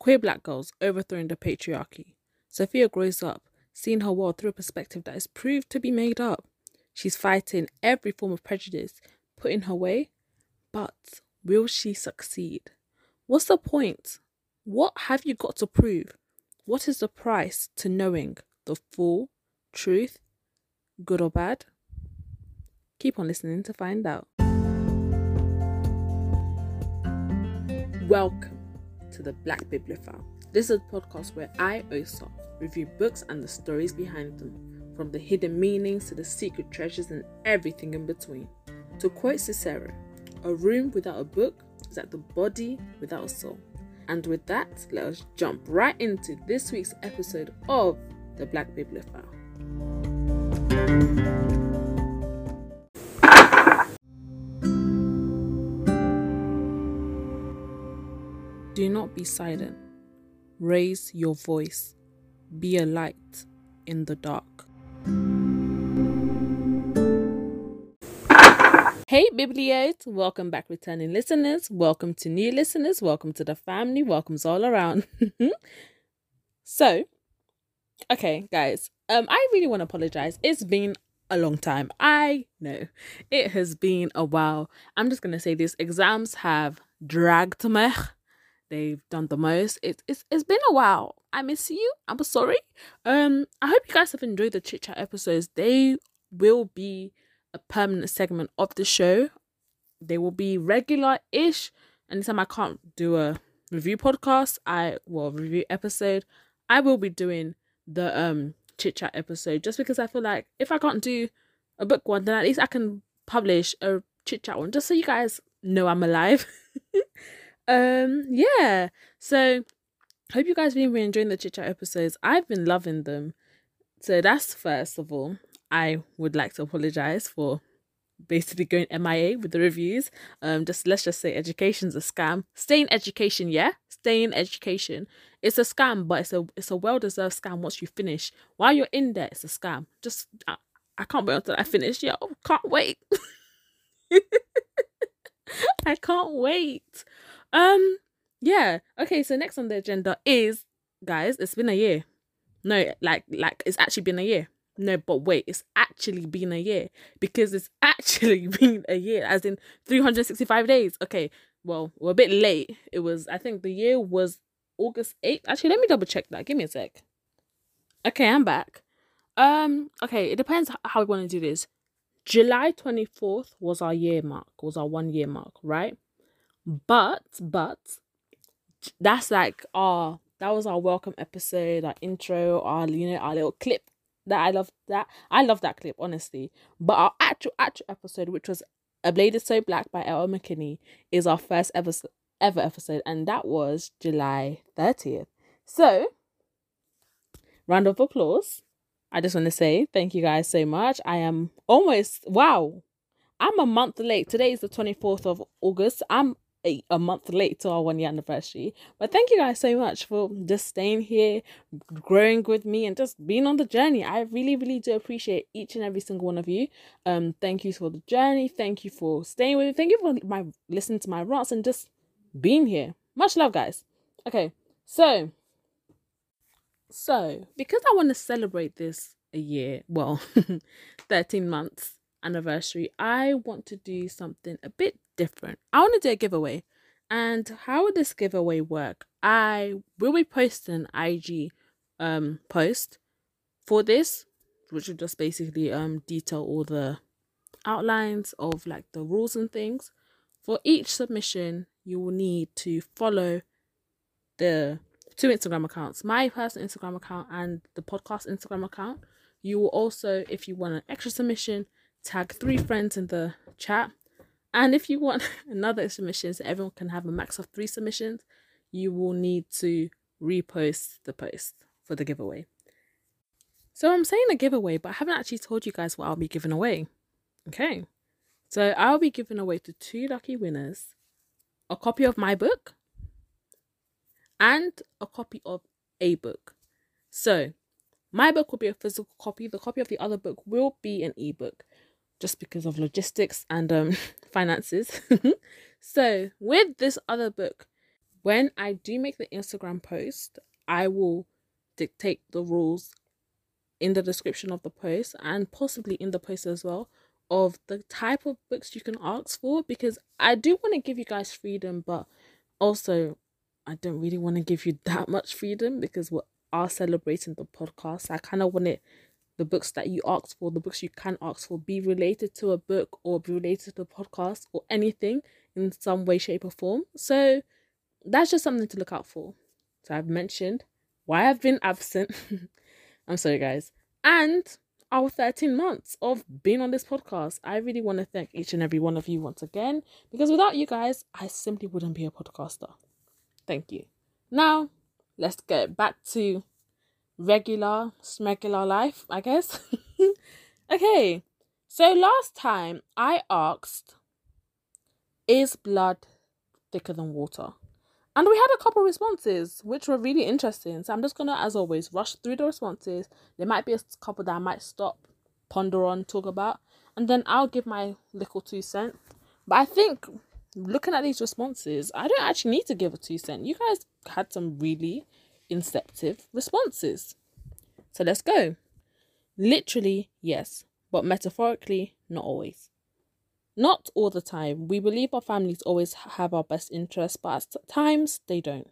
Queer black girls overthrowing the patriarchy. Sophia grows up, seeing her world through a perspective that is proved to be made up. She's fighting every form of prejudice put in her way, but will she succeed? What's the point? What have you got to prove? What is the price to knowing the full truth, good or bad? Keep on listening to find out. Welcome to the Black Bibliophile. This is a podcast where I, Osa, review books and the stories behind them, from the hidden meanings to the secret treasures and everything in between. To quote Cicero, a room without a book is like the body without a soul. And with that, let us jump right into this week's episode of the Black Bibliophile. Do not be silent. Raise your voice. Be a light in the dark. Hey Biblios, welcome back returning listeners, welcome to new listeners, welcome to the family, welcomes all around. So, okay guys, I really want to apologize. It's been a long time. I know it has been a while. I'm just going to say this, exams have dragged me. They've done the most. It's been a while. I miss you. I'm sorry. I hope you guys have enjoyed the chit chat episodes. They will be a permanent segment of the show. They will be regular-ish. Anytime I can't do a review podcast, review episode, I will be doing the chit chat episode, just because I feel like if I can't do a book one, then at least I can publish a chit chat one, just so you guys know I'm alive. Yeah. So hope you guys been really enjoying the chit chat episodes. I've been loving them. So that's first of all. I would like to apologize for basically going MIA with the reviews. Let's just say education's a scam. Stay in education, yeah? Stay in education. It's a scam, but it's a well-deserved scam once you finish. While you're in there, it's a scam. I can't wait until I finish. Yeah, can't wait. I can't wait. Yeah. Okay, so next on the agenda is, guys, it's been a year. No, like it's actually been a year. No, but wait, it's actually been a year, because it's actually been a year, as in 365 days. Okay, well, we're a bit late. I think the year was August 8th. Actually, let me double check that. Give me a sec. Okay, I'm back. Okay, it depends how we want to do this. July 24th was our year mark, was our 1 year mark, right? But that's like that was our welcome episode, our intro, our little clip that I love that clip, honestly. But our actual episode, which was A Blade Is So Black by L.O. McKinney, is our first ever episode, and that was July 30th. So, round of applause. I just want to say thank you guys so much. I am I'm a month late. Today is the 24th of August. I'm a month late to our 1 year anniversary. But thank you guys so much for just staying here, growing with me, and just being on the journey. I really, really do appreciate each and every single one of you. Thank you for the journey. Thank you for staying with me. Thank you for listening to my rants and just being here. Much love, guys. Okay, so because I want to celebrate this a year, 13 months anniversary, I want to do something a bit different. I want to do a giveaway. And how would this giveaway work? I will be posting an IG post for this, which will just basically detail all the outlines of like the rules and things. For each submission, you will need to follow the 2 Instagram accounts, my personal Instagram account and the podcast Instagram account. You will also, if you want an extra submission, tag 3 friends in the chat. And if you want another submission so everyone can have a max of 3 submissions, you will need to repost the post for the giveaway. So I'm saying a giveaway, but I haven't actually told you guys what I'll be giving away. Okay. So I'll be giving away to 2 lucky winners a copy of my book and a copy of a book. So my book will be a physical copy. The copy of the other book will be an ebook, just because of logistics and finances. So with this other book, when I do make the Instagram post, I will dictate the rules in the description of the post and possibly in the post as well of the type of books you can ask for, because I do want to give you guys freedom, but also I don't really want to give you that much freedom because we are celebrating the podcast. I kind of want it, the books that you ask for, the books you can ask for, be related to a book or be related to the podcast or anything in some way, shape, or form. So that's just something to look out for. So I've mentioned why I've been absent. I'm sorry, guys. And our 13 months of being on this podcast. I really want to thank each and every one of you once again, because without you guys, I simply wouldn't be a podcaster. Thank you. Now, let's get back to regular life, I guess. Okay, so last time I asked, is blood thicker than water? And we had a couple responses, which were really interesting. So I'm just going to, as always, rush through the responses. There might be a couple that I might stop, ponder on, talk about. And then I'll give my little 2 cents. But I think, looking at these responses, I don't actually need to give a 2 cent. You guys had some really inceptive responses. So let's go. Literally, yes. But metaphorically, not always. Not all the time. We believe our families always have our best interests, but at times they don't.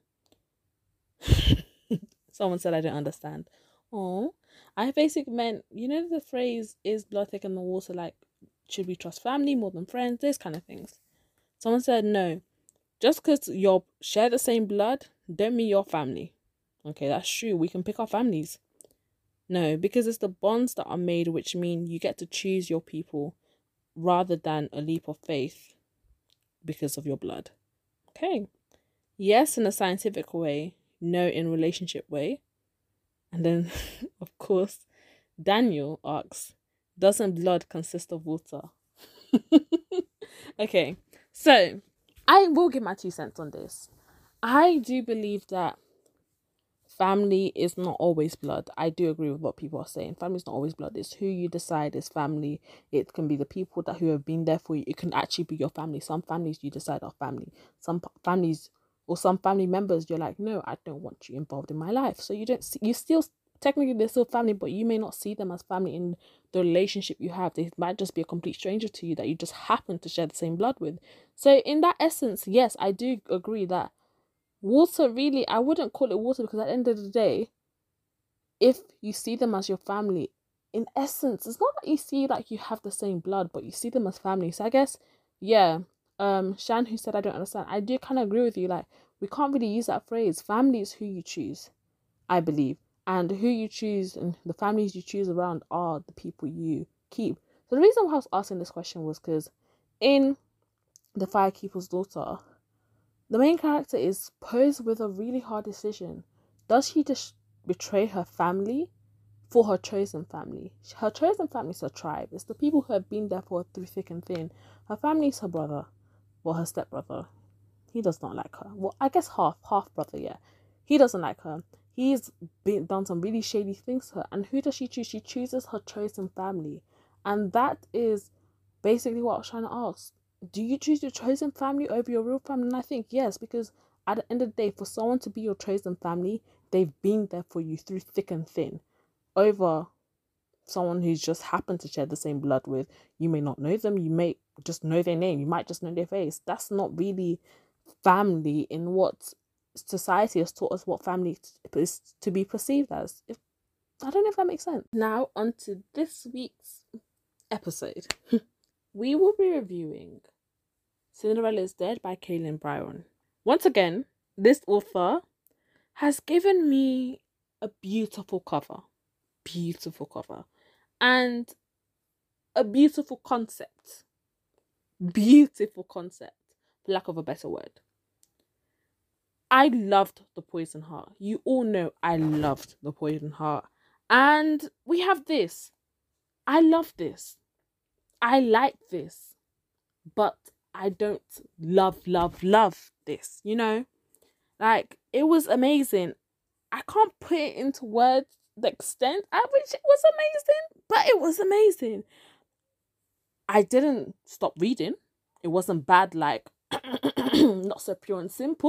Someone said I don't understand. Oh, I basically meant, you know, the phrase, is blood thicker than water? Like, should we trust family more than friends? Those kind of things. Someone said no. Just because you share the same blood, don't mean your family. Okay, that's true. We can pick our families. No, because it's the bonds that are made, which mean you get to choose your people rather than a leap of faith because of your blood. Okay. Yes, in a scientific way. No, in relationship way. And then, of course, Daniel asks, doesn't blood consist of water? Okay, so I will give my 2 cents on this. I do believe that family is not always blood. I do agree with what people are saying. Family is not always blood. It's who you decide is family. It can be the people who have been there for you. It can actually be your family. Some families you decide are family. Some families or some family members, you're like, no, I don't want you involved in my life. So you don't see, you still, technically they're still family, but you may not see them as family in the relationship you have. They might just be a complete stranger to you that you just happen to share the same blood with. So in that essence, yes, I do agree that water, really, I wouldn't call it water, because at the end of the day, if you see them as your family, in essence, it's not that you see like you have the same blood, but you see them as family. So I guess, yeah, Shan, who said I don't understand, I do kind of agree with you. Like, we can't really use that phrase. Family is who you choose, I believe. And who you choose and the families you choose around are the people you keep. So the reason why I was asking this question was because in The Firekeeper's Daughter, the main character is posed with a really hard decision. Does she just betray her family for her chosen family? Her chosen family is her tribe. It's the people who have been there for her through thick and thin. Her family is her brother, well, her stepbrother. He does not like her. Well, I guess half brother, yeah. He doesn't like her. He's done some really shady things to her. And who does she choose? She chooses her chosen family. And that is basically what I was trying to ask. Do you choose your chosen family over your real family? And I think yes, because at the end of the day, for someone to be your chosen family, they've been there for you through thick and thin. Over someone who's just happened to share the same blood with, you may not know them, you may just know their name, you might just know their face. That's not really family in what society has taught us what family is to be perceived as. I don't know if that makes sense. Now, on to this week's episode. We will be reviewing Cinderella is Dead by Kaylin Byron. Once again, this author has given me a beautiful cover, and a beautiful concept, for lack of a better word. I loved The Poison Heart. You all know I loved The Poison Heart. And we have this. I love this. I like this, but I don't love this, you know? Like, it was amazing. I can't put it into words the extent at which it was amazing, but it was amazing. I didn't stop reading. It wasn't bad, like, not so pure and simple.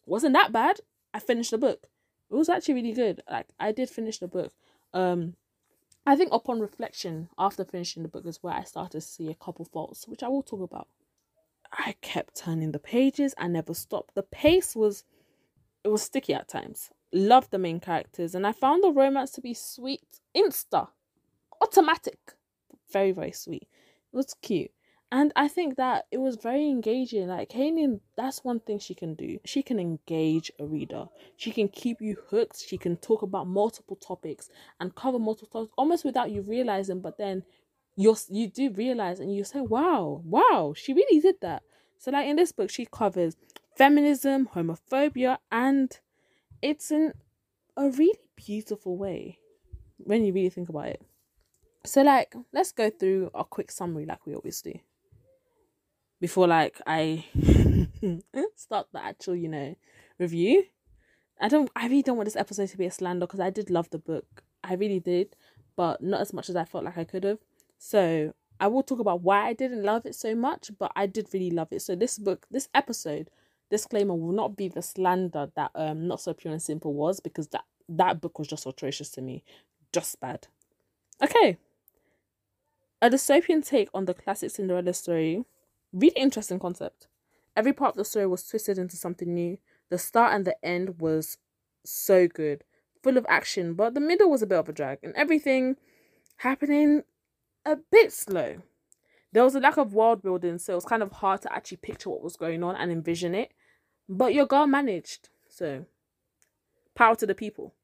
Wasn't that bad. I finished the book. It was actually really good. Like, I did finish the book. I think upon reflection, after finishing the book, is where I started to see a couple faults, which I will talk about. I kept turning the pages. I never stopped. The pace was, it was sticky at times. Loved the main characters, and I found the romance to be sweet, automatic, very, very sweet. It was cute. And I think that it was very engaging. Like, Kanan, that's one thing she can do. She can engage a reader. She can keep you hooked. She can talk about multiple topics and cover multiple topics almost without you realizing. But then you do realize and you say, wow, she really did that. So, like, in this book, she covers feminism, homophobia, and it's in a really beautiful way when you really think about it. So, like, let's go through a quick summary like we always do before, like, I start the actual, review. I really don't want this episode to be a slander, because I did love the book. I really did, but not as much as I felt like I could have. So I will talk about why I didn't love it so much, but I did really love it. So this episode, disclaimer, will not be the slander that Not So Pure and Simple was, because that book was just atrocious to me. Just bad. Okay. A dystopian take on the classic Cinderella story. Really interesting concept. Every part of the story was twisted into something new. The start and the end was so good. Full of action, but the middle was a bit of a drag. And everything happening a bit slow. There was a lack of world building, so it was kind of hard to actually picture what was going on and envision it. But your girl managed. So, power to the people.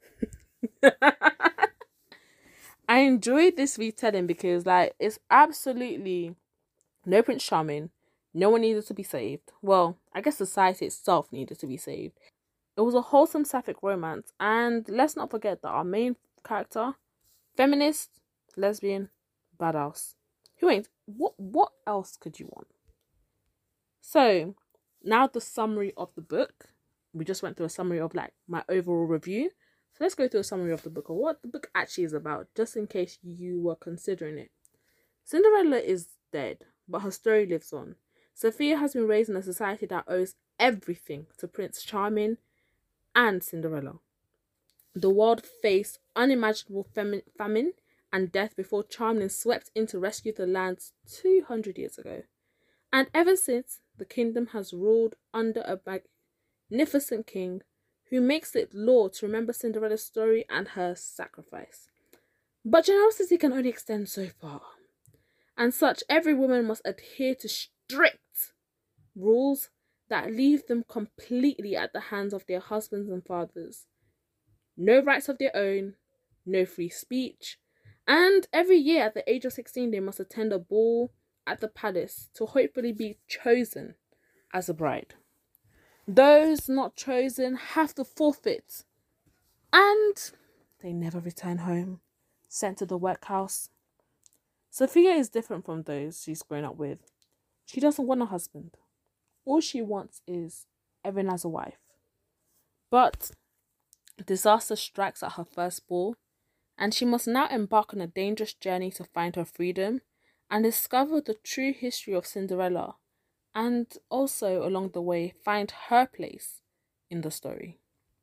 I enjoyed this retelling because, like, it's absolutely no Prince Charming. No one needed to be saved. Well, I guess society itself needed to be saved. It was a wholesome sapphic romance, and let's not forget that our main character, feminist, lesbian, badass. Who ain't? What else could you want? So, now the summary of the book. We just went through a summary of, like, my overall review. So let's go through a summary of the book, or what the book actually is about, just in case you were considering it. Cinderella is dead, but her story lives on. Sophia has been raised in a society that owes everything to Prince Charming and Cinderella. The world faced unimaginable famine and death before Charming swept in to rescue the lands 200 years ago. And ever since, the kingdom has ruled under a magnificent king who makes it law to remember Cinderella's story and her sacrifice. But generosity can only extend so far. And such, every woman must adhere to strict rules that leave them completely at the hands of their husbands and fathers. No rights of their own, no free speech, and every year at the age of 16 they must attend a ball at the palace to hopefully be chosen as a bride. Those not chosen have to forfeit, and they never return home, sent to the workhouse. Sophia is different from those she's grown up with. She doesn't want a husband. All she wants is Erin as a wife. But disaster strikes at her first ball, and she must now embark on a dangerous journey to find her freedom and discover the true history of Cinderella, and also along the way find her place in the story.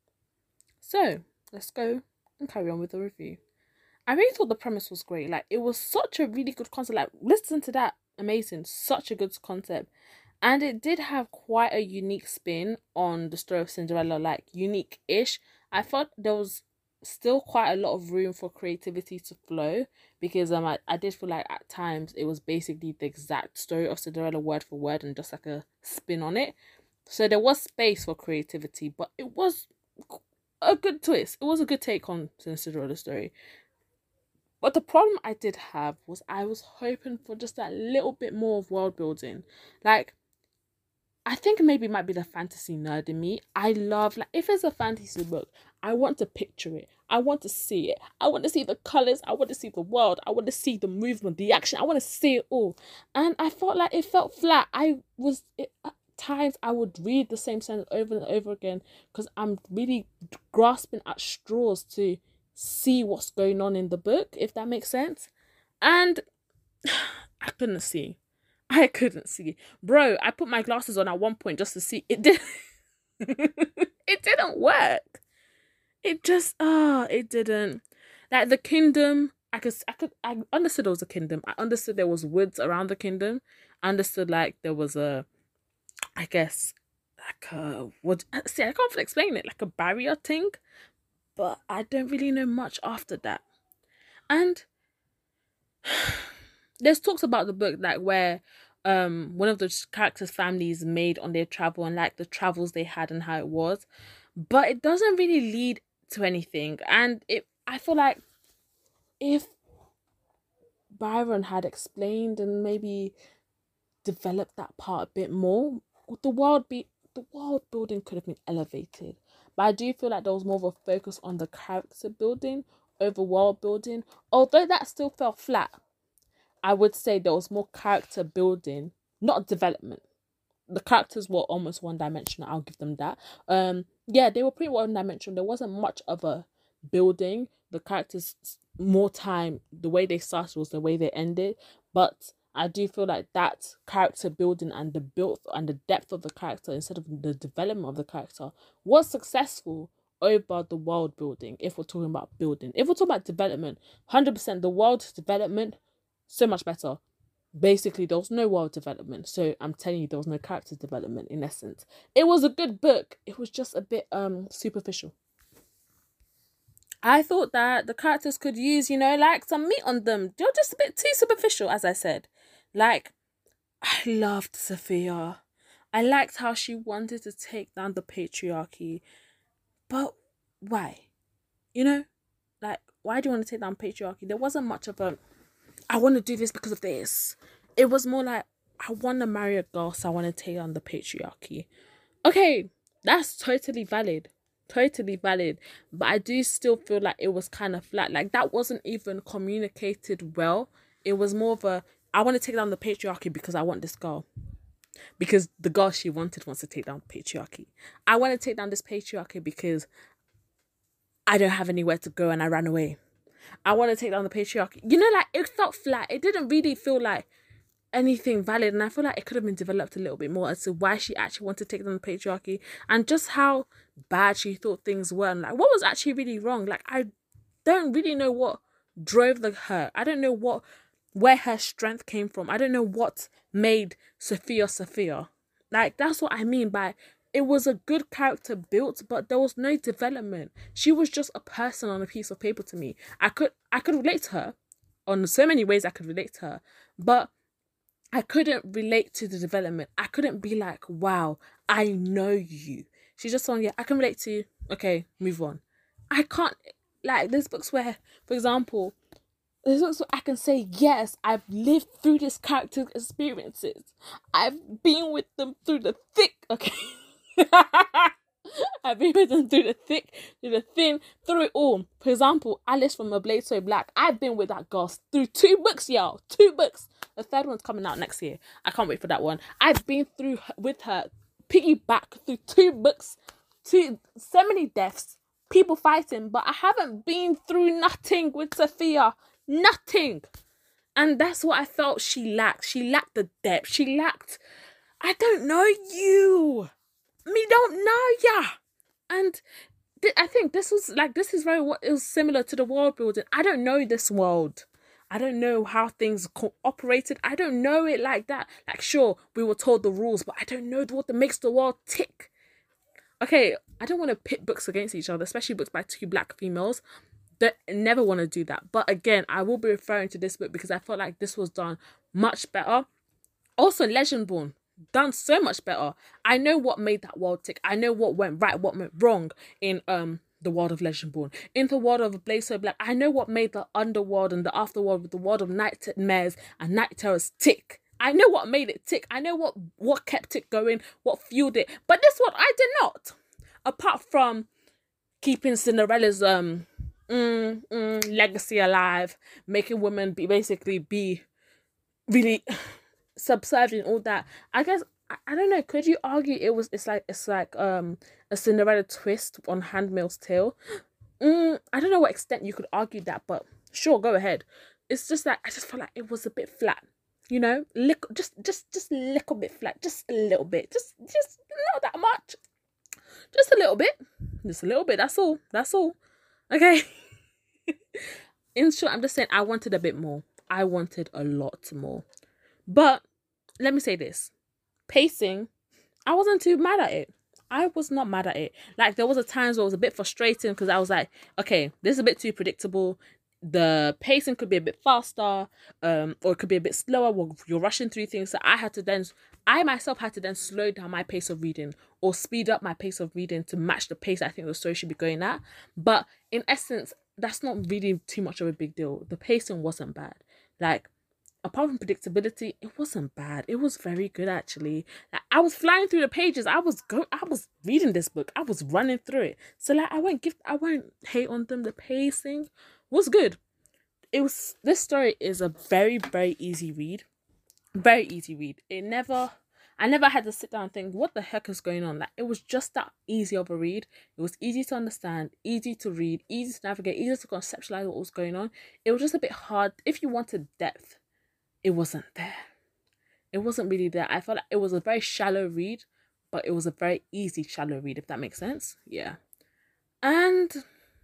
So let's go and carry on with the review. I really thought the premise was great. Like, it was such a really good concept. Like, listen to that. Amazing. Such a good concept. And it did have quite a unique spin on the story of Cinderella. Like, unique-ish. I thought there was still quite a lot of room for creativity to flow, because I did feel like at times it was basically the exact story of Cinderella word for word and just like a spin on it. So there was space for creativity, but it was a good twist. It was a good take on Cinderella's story. But the problem I did have was I was hoping for just that little bit more of world building. Like, I think maybe it might be the fantasy nerd in me. I love, like, if it's a fantasy book, I want to picture it. I want to see it. I want to see the colours. I want to see the world. I want to see the movement, the action. I want to see it all. And I felt like it felt flat. At times I would read the same sentence over and over again because I'm really grasping at straws to see what's going on in the book, if that makes sense. And I couldn't see. Bro, I put my glasses on at one point just to see. It did. It didn't work. It just it didn't. Like the kingdom, I understood there was a kingdom. I understood there was woods around the kingdom. I understood like there was a, I guess, like a what? See, I can't explain it. Like a barrier thing, but I don't really know much after that. And there's talks about the book like where one of the characters' families made on their travel and like the travels they had and how it was, but it doesn't really lead to anything. And it, I feel like if Byron had explained and maybe developed that part a bit more, the world building could have been elevated. But I do feel like there was more of a focus on the character building over world building. Although that still fell flat, I would say there was more character building, not development. The characters were almost one dimensional. I'll give them that. Yeah, they were pretty one dimensional. There wasn't much of a building. The characters more time. The way they started was the way they ended. But I do feel like that character building and the build and the depth of the character instead of the development of the character was successful over the world building. If we're talking about building, if we're talking about development, 100% the world development so much better. Basically, there was no world development, so I'm telling you, there was no character development in essence. It was a good book. It was just a bit superficial. I thought that the characters could use, you know, like some meat on them. They're just a bit too superficial, as I said. Like, I loved Sophia. I liked how she wanted to take down the patriarchy. But why? You know? Like, why do you want to take down patriarchy? There wasn't much of a, I want to do this because of this. It was more like, I want to marry a girl, so I want to take on the patriarchy. Okay, that's totally valid. Totally valid. But I do still feel like it was kind of flat. Like, that wasn't even communicated well. It was more of a, I want to take down the patriarchy because I want this girl. Because the girl she wanted wants to take down patriarchy. I want to take down this patriarchy because I don't have anywhere to go and I ran away. I want to take down the patriarchy. You know, like, it felt flat. It didn't really feel like anything valid. And I feel like it could have been developed a little bit more as to why she actually wanted to take down the patriarchy and just how bad she thought things were. And, like, what was actually really wrong. Like, I don't really know what drove her. I don't know where her strength came from. I don't know what made Sophia Sophia. Like, that's what I mean by it was a good character built, but there was no development. She was just a person on a piece of paper to me. I could relate to her on so many ways. I could relate to her, but I couldn't relate to the development. I couldn't be like, wow, I know you. She's just someone, yeah, I can relate to you. Okay, move on. I can't, like, there's books where, for example, there's books where I can say, yes, I've lived through this character's experiences. I've been with them through the thick, okay? I've been with them through the thick, through the thin, through it all. For example, Alice from A Blade So Black. I've been with that girl through 2 books, y'all. 2 books. The third one's coming out next year. I can't wait for that one. I've been through with her, piggyback through 2 books, so many deaths, people fighting, but I haven't been through nothing with Sophia. Nothing. And that's what I felt she lacked. She lacked the depth. She lacked, I don't know you. Me don't know ya. And I think this is very what is similar to the world building. I don't know this world. I don't know how things operated. I don't know it like that. Like, sure, we were told the rules, but I don't know what makes the world tick. Okay, I don't want to pit books against each other, especially books by 2 black females. Never want to do that. But again, I will be referring to this book because I felt like this was done much better. Also, Legendborn, done so much better. I know what made that world tick. I know what went right, what went wrong in the world of Legendborn. In the world of Blaze So Black, I know what made the underworld and the afterworld with the world of nightmares and night terrors tick. I know what made it tick. I know what kept it going, what fueled it. But this one, I did not. Apart from keeping Cinderella's legacy alive, making women be really subservient, all that. I guess I don't know. Could you argue it's like a Cinderella twist on Handmaid's Tale? I don't know what extent you could argue that, but sure, go ahead. It's just that I just feel like it was a bit flat. You know, just a little bit flat, just a little bit, just not that much. Just a little bit. Just a little bit. That's all. That's all. Okay. In short, I'm just saying I wanted a bit more. I wanted a lot more. But let me say this. Pacing, I wasn't too mad at it. I was not mad at it. Like, there was a times where it was a bit frustrating because I was like, okay, this is a bit too predictable. The pacing could be a bit faster, or it could be a bit slower. Or you're rushing through things. So I myself had to then slow down my pace of reading or speed up my pace of reading to match the pace I think the story should be going at. But in essence, that's not really too much of a big deal. The pacing wasn't bad. Like, apart from predictability, it wasn't bad. It was very good actually. Like, I was flying through the pages. I was reading this book. I was running through it. So like I won't hate on them. The pacing was good. This story is a very, very easy read. Very easy read. I never had to sit down and think, what the heck is going on? Like, it was just that easy of a read. It was easy to understand, easy to read, easy to navigate, easy to conceptualize what was going on. It was just a bit hard. If you wanted depth, it wasn't there. It wasn't really there. I felt like it was a very shallow read, but it was a very easy shallow read, if that makes sense. Yeah. And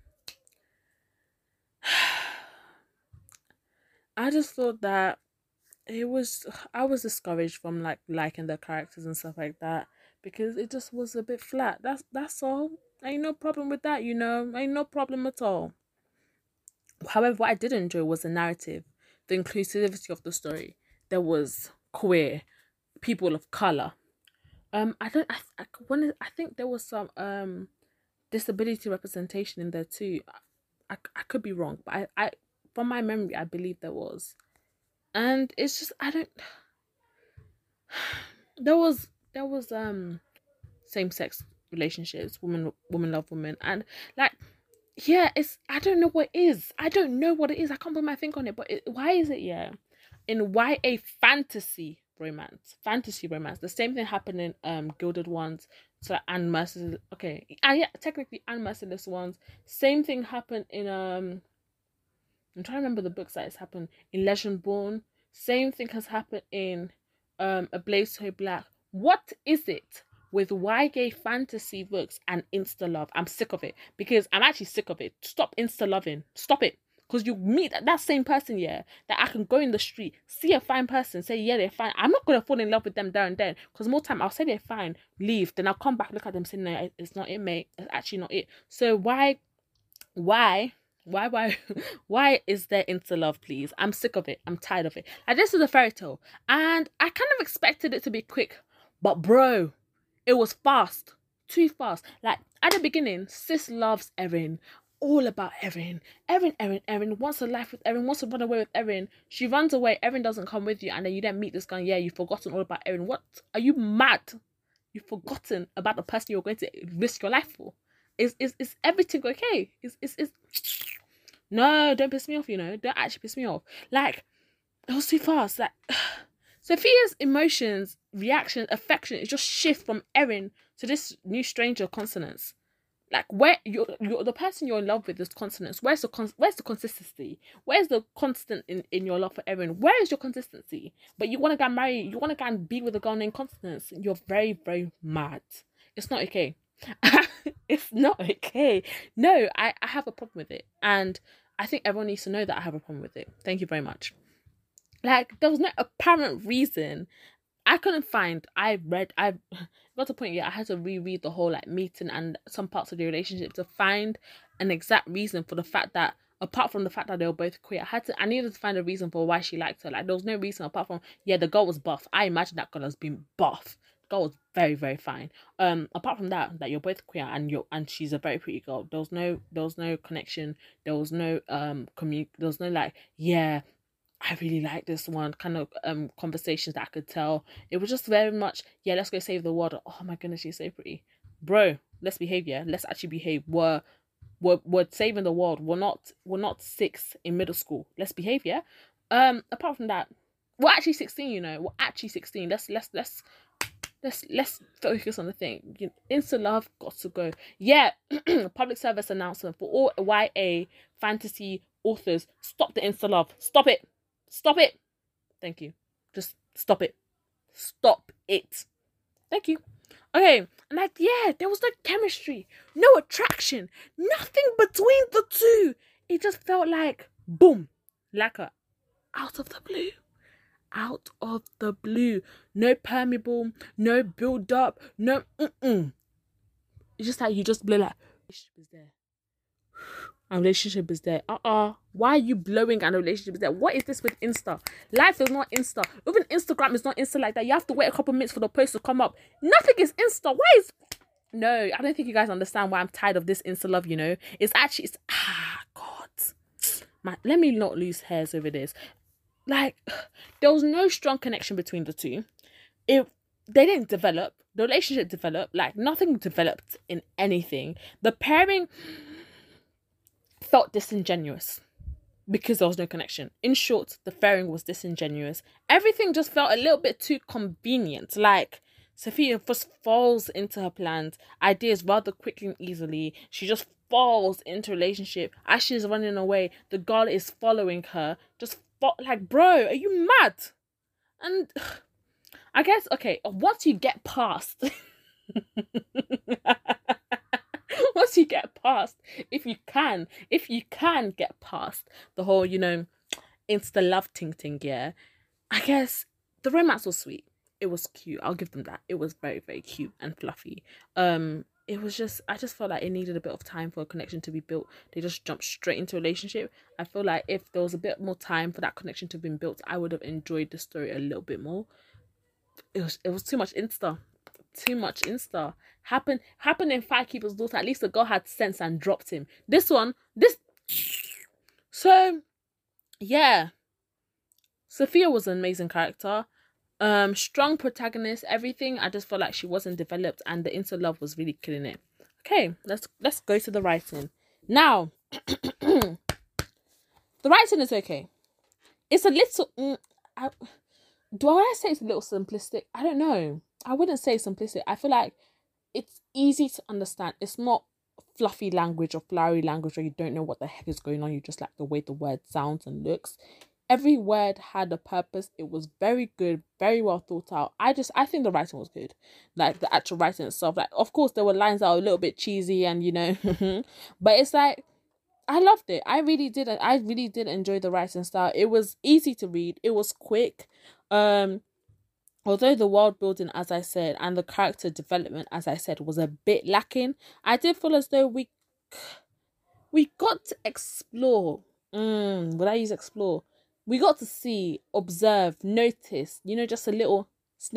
I just thought that I was discouraged from like liking the characters and stuff like that because it just was a bit flat. That's all. Ain't no problem with that, ain't no problem at all. However, what I did enjoy was the narrative, the inclusivity of the story. There was queer, people of color. I don't. I think there was some disability representation in there too. I could be wrong, but I from my memory, I believe there was. And it's just I don't. There was same sex relationships, woman love woman, and like yeah, it's I don't know what it is. I don't know what it is. I can't put my finger on it. But why is it? Yeah, in YA fantasy romance. The same thing happened in Gilded Ones. So Anne Merciless. Okay, yeah, technically Anne Merciless Ones. Same thing happened in I'm trying to remember the books that has happened in Legendborn. Same thing has happened in A Blaze So Black. What is it with YA fantasy books and insta love? I'm sick of it because I'm actually sick of it. Stop insta loving. Stop it. Because you meet that same person, yeah, that I can go in the street, see a fine person, say, yeah, they're fine. I'm not going to fall in love with them there and then. Because more time, I'll say they're fine, leave. Then I'll come back, look at them, say, no, it's not it, mate. It's actually not it. So why why why is there insta love, please? I'm sick of it. I'm tired of it. Like, this is a fairy tale. And I kind of expected it to be quick. But bro, it was fast. Too fast. Like, at the beginning, sis loves Erin. All about Erin. Erin wants a life with Erin, wants to run away with Erin. She runs away, Erin doesn't come with you, and then you then meet this guy, yeah, you've forgotten all about Erin. What? Are you mad? You've forgotten about the person you're going to risk your life for. Is everything okay? Is No, don't piss me off, Don't actually piss me off. Like, it was too fast. Like, Sophia's emotions, reaction, affection, it just shift from Erin to this new stranger, Consonance. Like, where you're the person you're in love with is Consonance. Where's the consistency? Where's the constant in your love for Erin? Where is your consistency? But you want to get married, you want to go and be with a girl named Constance. You're very, very mad. It's not okay. It's not okay. No, I have a problem with it. And I think everyone needs to know that I have a problem with it. Thank you very much. Like, there was no apparent reason. I couldn't find. I got to a point, yeah, I had to reread the whole like meeting and some parts of the relationship to find an exact reason for the fact that, apart from the fact that they were both queer, I needed to find a reason for why she liked her. Like, there was no reason apart from, yeah, the girl was buff. I imagine that girl has been buff. The girl was very, very fine. Apart from that you're both queer and she's a very pretty girl. There was no connection. There was no there was no like, yeah, I really like this one kind of conversations that I could tell. It was just very much, yeah, let's go save the world. Oh my goodness, she's so pretty. Bro, let's behave, yeah. Let's actually behave. We're saving the world. We're not 6 in middle school. Let's behave, yeah. Apart from that, we're actually 16, We're actually 16. Let's focus on the thing. Insta love got to go. Yeah, public service announcement for all YA fantasy authors. Stop the insta love. Stop it. Stop it. Thank you. Just stop it. Stop it. Thank you. Okay, and like, yeah, there was no chemistry, no attraction, nothing between the two. It just felt like boom, like a out of the blue. Out of the blue. No permeable, no build up, no It's just like you just blow like relationship is there. A relationship is there. Why are you blowing and a relationship is there? What is this with Insta? Life is not Insta. Even Instagram is not Insta like that. You have to wait a couple minutes for the post to come up. Nothing is Insta. Why is no, I don't think you guys understand why I'm tired of this Insta love, It's actually God. Let me not lose hairs over this. Like, there was no strong connection between the two. If they didn't develop, the relationship developed, like nothing developed in anything. The pairing felt disingenuous because there was no connection. In short, the pairing was disingenuous. Everything just felt a little bit too convenient. Like, Sophia just falls into her plans, ideas rather quickly and easily. She just falls into relationship. As she's running away, the girl is following her. Like, bro, are you mad? And I guess, okay, once you get past... once you get past, if you can get past the whole, insta love ting, yeah, I guess the romance was sweet. It was cute. I'll give them that. It was very, very cute and fluffy. It was just, I just felt like it needed a bit of time for a connection to be built. They just jumped straight into a relationship. I feel like if there was a bit more time for that connection to have been built, I would have enjoyed the story a little bit more. It was too much Insta. Too much Insta. Happened in Firekeeper's Daughter. At least the girl had sense and dropped him. So yeah, Sophia was an amazing character. Strong protagonist, everything. I just felt like she wasn't developed, and the inter love was really killing it. Okay, let's go to the writing now. The writing is okay. It's a little. Do I say it's a little simplistic? I don't know. I wouldn't say simplistic. I feel like it's easy to understand. It's not fluffy language or flowery language where you don't know what the heck is going on. You just like the way the word sounds and looks. Every word had a purpose. It was very good, very well thought out. I think the writing was good. Like the actual writing itself. Like, of course, there were lines that were a little bit cheesy and, but it's like, I loved it. I really did enjoy the writing style. It was easy to read. It was quick. Although the world building, as I said, and the character development, as I said, was a bit lacking, I did feel as though we got to explore. Would I use explore? We got to see, observe, notice, just a little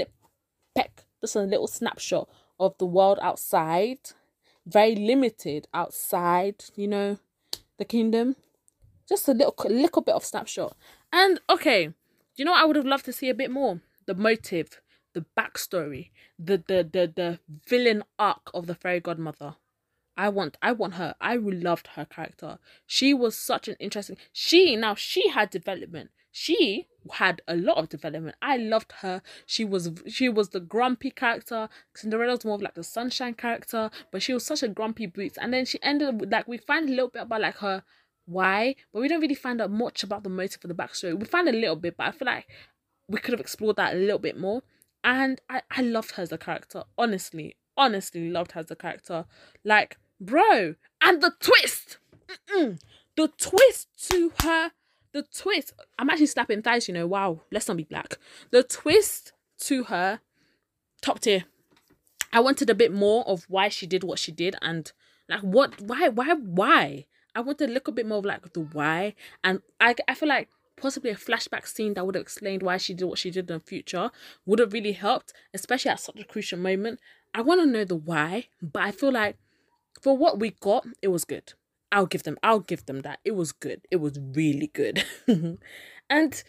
just a little snapshot of the world outside. Very limited outside, the kingdom. Just a little bit of snapshot. And okay, you know what I would have loved to see a bit more? The motive, the backstory, the villain arc of the fairy godmother. I want her. I loved her character. She was such an interesting. She had development. She had a lot of development. I loved her. She was the grumpy character. Cinderella was more of like the sunshine character, but she was such a grumpy boots. And then she ended up with, like, we find a little bit about like her why, but we don't really find out much about the motive for the backstory. We find a little bit, but I feel like we could have explored that a little bit more. And I loved her as a character. Honestly loved her as a character. Like, bro, and the twist. The twist to her. The twist. I'm actually slapping thighs, Wow, let's not be black. The twist to her, top tier. I wanted a bit more of why she did what she did, and like why. I wanted a little bit more of like the why, and I feel like possibly a flashback scene that would have explained why she did what she did in the future would have really helped, especially at such a crucial moment. I want to know the why, but I feel like for what we got, it was good. I'll give them that. It was good. It was really good. And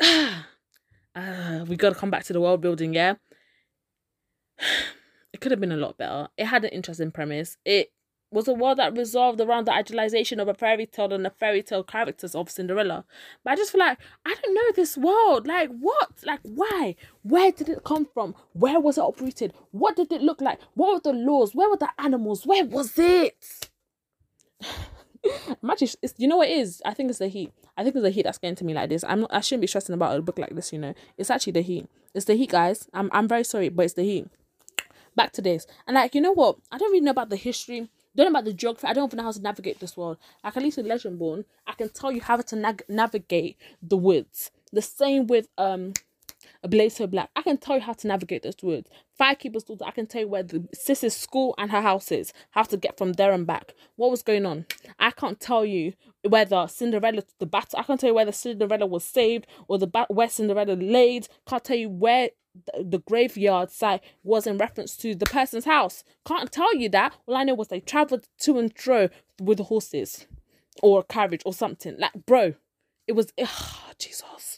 we got to come back to the world building, yeah? It could have been a lot better. It had an interesting premise. It was a world that resolved around the idealization of a fairy tale and the fairy tale characters of Cinderella. But I just feel like, I don't know this world. Like, what? Like, why? Where did it come from? Where was it uprooted? What did it look like? What were the laws? Where were the animals? Where was it? Actually, you know what it is? I think it's the heat. I think it's the heat that's getting to me like this. I shouldn't be stressing about a book like this, It's actually the heat. It's the heat, guys. I'm very sorry, but it's the heat. Back to this. And like, you know what? I don't really know about the history, don't know about the geography. I don't even know how to navigate this world. Like, at least in Legendborn, I can tell you how to navigate the woods. The same with a Blaze So Black. I can tell you how to navigate those woods. Firekeeper's Daughter, I can tell you where the sis's school and her house is. How to get from there and back. What was going on? I can't tell you whether Cinderella, the battle, I can't tell you whether Cinderella was saved or where Cinderella laid. Can't tell you where the graveyard site was in reference to the person's house. Can't tell you that. All I know was they traveled to and fro with the horses or a carriage or something. Like, bro, it was, Jesus.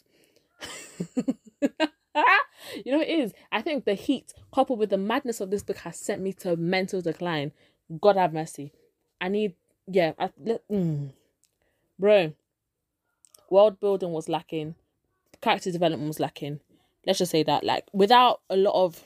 You know, it is. I think the heat coupled with the madness of this book has sent me to mental decline. God have mercy. I need, yeah, bro. World building was lacking. Character development was lacking. Let's just say that. Like, without a lot of,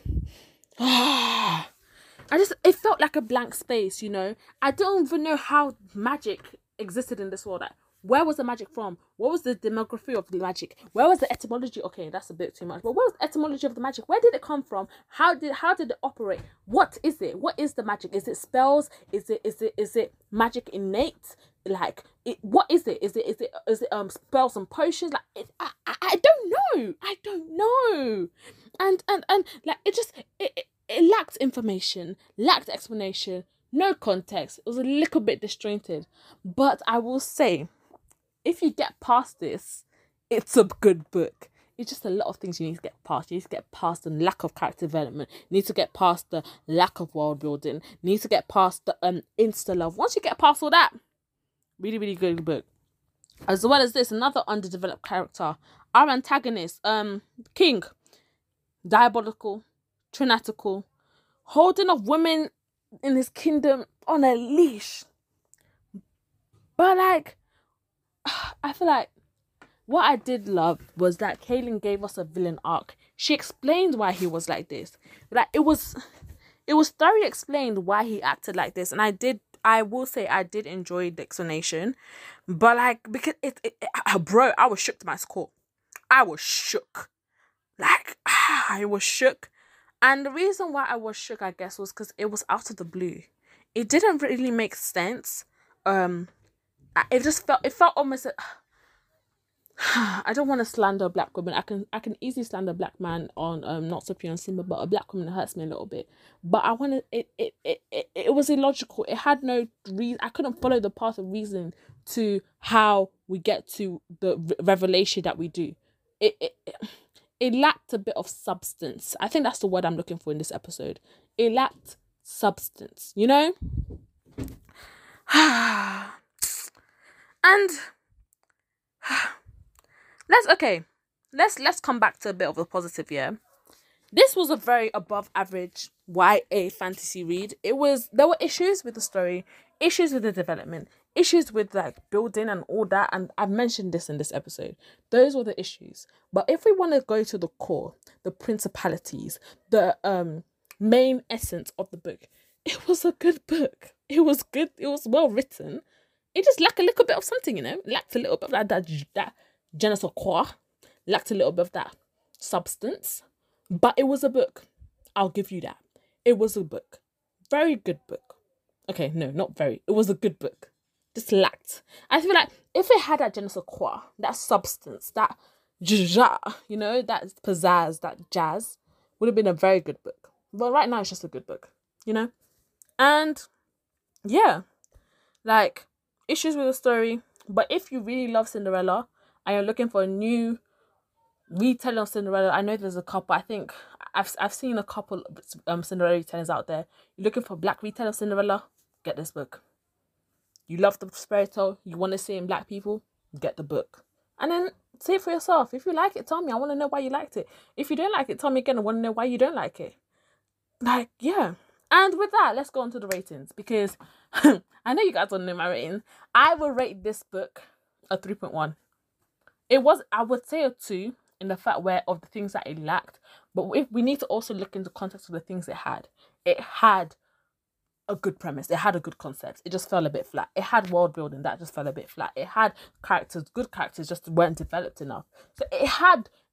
it felt like a blank space. You know, I don't even know how magic existed in this world. Like, where was the magic from? What was the demography of the magic? Where was the etymology? Okay, that's a bit too much. But where was the etymology of the magic? Where did it come from? How did it operate? What is it? What is the magic? Is it spells? Is it magic innate? Like, what is it? Is it spells and potions? Like, I don't know. I don't know. And like, it lacked information, lacked explanation, no context. It was a little bit disjointed. But I will say, if you get past this, it's a good book. It's just a lot of things you need to get past. You need to get past the lack of character development. You need to get past the lack of world building. You need to get past the insta love. Once you get past all that, really, really good book. As well as this, another underdeveloped character. Our antagonist, King. Diabolical, trinatical, holding of women in his kingdom on a leash. But like, I feel like what I did love was that Kaylin gave us a villain arc. She explained why he was like this. Like, it was thoroughly explained why he acted like this, and I will say I did enjoy the explanation. But like, because bro, I was shook to my core. I was shook. Like, I was shook. And the reason why I was shook, I guess, was because it was out of the blue. It didn't really make sense. It felt almost I don't want to slander black women. I can easily slander a black man on Not So Pure and Simba, but a black woman hurts me a little bit. But I want to it was illogical. It had no reason. I couldn't follow the path of reason to how we get to the revelation that we do. It lacked a bit of substance. I think that's the word I'm looking for in this episode. It lacked substance, you know? And let's come back to a bit of a positive here. This was a very above average YA fantasy read. There were issues with the story, issues with the development, issues with like building and all that, and I've mentioned this in this episode. Those were the issues. But if we want to go to the core, the principalities, the main essence of the book, it was a good book. It was good. It was well written. It just lacked a little bit of something, you know. Lacked a little bit of that je ne sais quoi. Lacked a little bit of that substance. But it was a book. I'll give you that. It was a book. Very good book. Okay, no, not very. It was a good book. Just lacked. I feel like if it had that je ne sais quoi, that substance, that jaja, you know, that pizzazz, that jazz, would have been a very good book. But right now, it's just a good book, you know? And, yeah, like, issues with the story. But if you really love Cinderella and you're looking for a new retelling of Cinderella, I know there's a couple. I think I've seen a couple Cinderella retellings out there. You're looking for black retelling of Cinderella, get this book. You love the fairy tale, you want to see it in black people, get the book. And then see it for yourself. If you like it, tell me. I want to know why you liked it. If you don't like it, tell me again. I want to know why you don't like it. Like, yeah. And with that, let's go on to the ratings, because I know you guys don't know my ratings. I will rate this book a 3.1. It was, I would say, a 2 in the fact where of the things that it lacked. But if we need to also look into context of the things it had. It had a good premise. It had a good concept. It just fell a bit flat. It had world building that just fell a bit flat. It had characters, good characters, just weren't developed enough. So it had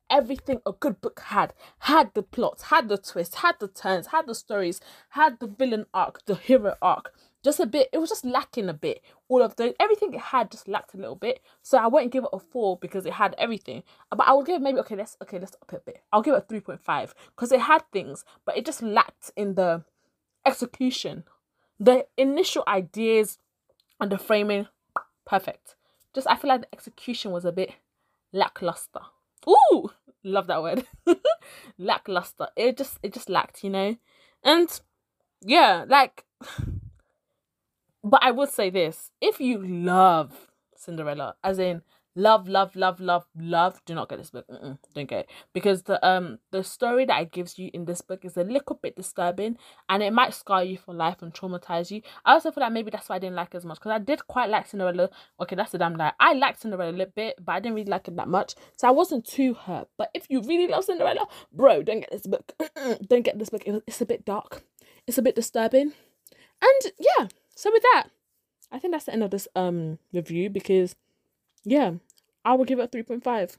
everything a good book had the plots, had the twists, had the turns, had the stories, had the villain arc, the hero arc. Just a bit, it was just lacking a bit. All of the everything it had just lacked a little bit. So I wouldn't give it a 4 because it had everything. But I would give it maybe let's up it a bit. I'll give it a 3.5 because it had things, but it just lacked in the execution. The initial ideas and the framing, perfect. Just I feel like the execution was a bit lackluster. Ooh, love that word. Lackluster. It just lacked, you know? And yeah, like, but I would say this. If you love Cinderella, as in love, love, love, love, love, do not get this book. Don't get it. Because the story that it gives you in this book is a little bit disturbing, and it might scar you for life and traumatize you. I also feel like maybe that's why I didn't like it as much, because I did quite like Cinderella. Okay, that's a damn lie. I liked Cinderella a little bit, but I didn't really like it that much, so I wasn't too hurt. But if you really love Cinderella, bro, don't get this book. Don't get this book. It's a bit dark. It's a bit disturbing. And yeah, so with that, I think that's the end of this review, because yeah, I will give it a 3.5.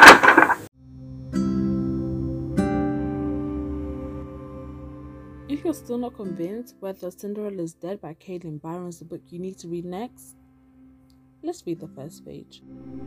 If you're still not convinced whether Cinderella is Dead by Caitlin Byron is the book you need to read next, let's read the first page.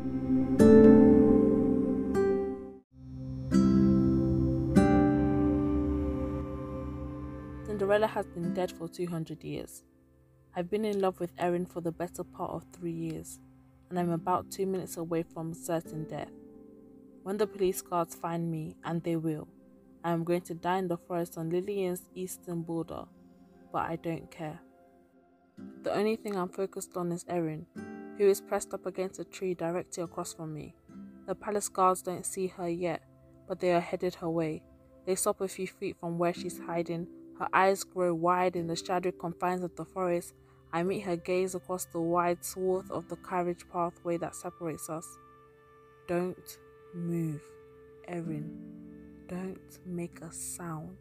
Cinderella has been dead for 200 years. I've been in love with Erin for the better part of 3 years, and I'm about 2 minutes away from certain death. When the police guards find me, and they will, I am going to die in the forest on Lillian's eastern border, but I don't care. The only thing I'm focused on is Erin, who is pressed up against a tree directly across from me. The palace guards don't see her yet, but they are headed her way. They stop a few feet from where she's hiding. Her eyes grow wide in the shadowy confines of the forest. I meet her gaze across the wide swath of the carriage pathway that separates us. Don't move, Erin. Don't make a sound.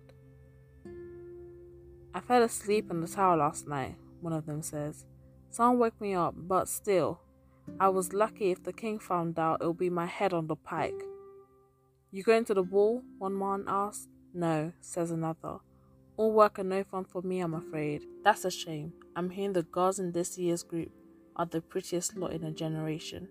I fell asleep in the tower last night, one of them says. Someone woke me up, but still, I was lucky. If the king found out, it would be my head on the pike. You going to the ball? One man asked. No, says another. All work and no fun for me, I'm afraid. That's a shame. I'm hearing the girls in this year's group are the prettiest lot in a generation.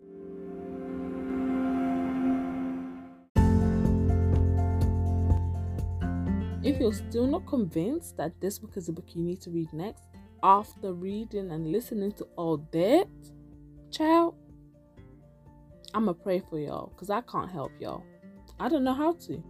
If you're still not convinced that this book is a book you need to read next, after reading and listening to all that, child, I'ma pray for y'all, because I can't help y'all. I don't know how to.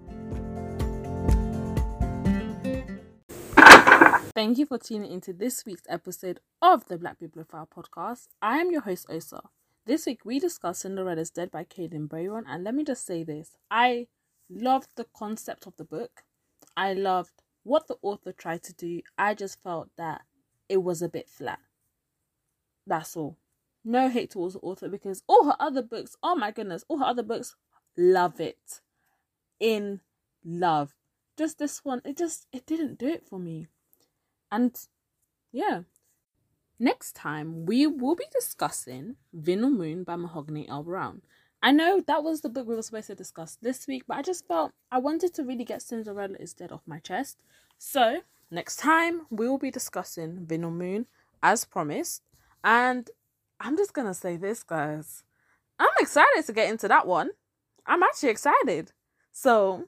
Thank you for tuning into this week's episode of the Black Bibliophile podcast. I am your host, Osa. This week we discussed Cinderella's Dead by Caitlin Byron, and let me just say this. I loved the concept of the book. I loved what the author tried to do. I just felt that it was a bit flat. That's all. No hate towards the author, because all her other books, oh my goodness, all her other books, love it. In love. Just this one, it didn't do it for me. And yeah, next time we will be discussing Vin or Moon by Mahogany L. Browne. I know that was the book we were supposed to discuss this week, but I just felt I wanted to really get Cinderella is Dead off my chest. So next time we will be discussing Vin or Moon as promised. And I'm just gonna say this, guys. I'm excited to get into that one. I'm actually excited. So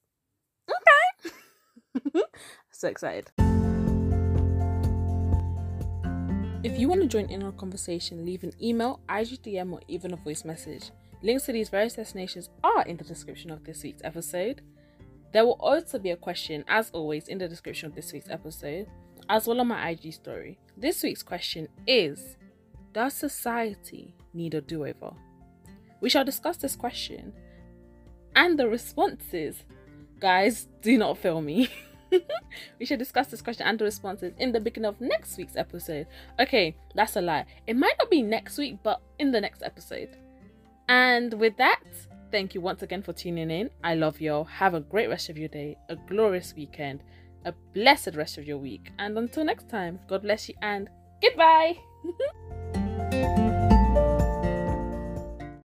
okay. So excited. If you want to join in on a conversation, leave an email, IGDM, or even a voice message. Links to these various destinations are in the description of this week's episode. There will also be a question, as always, in the description of this week's episode, as well on my IG story. This week's question is, does society need a do-over? We shall discuss this question and the responses. Guys, do not fail me. We should discuss this question and the responses in the beginning of next week's episode. Okay, that's a lie. It might not be next week, but in the next episode. And with that, thank you once again for tuning in. I love y'all. Have a great rest of your day, a glorious weekend, a blessed rest of your week. And until next time, God bless you and goodbye.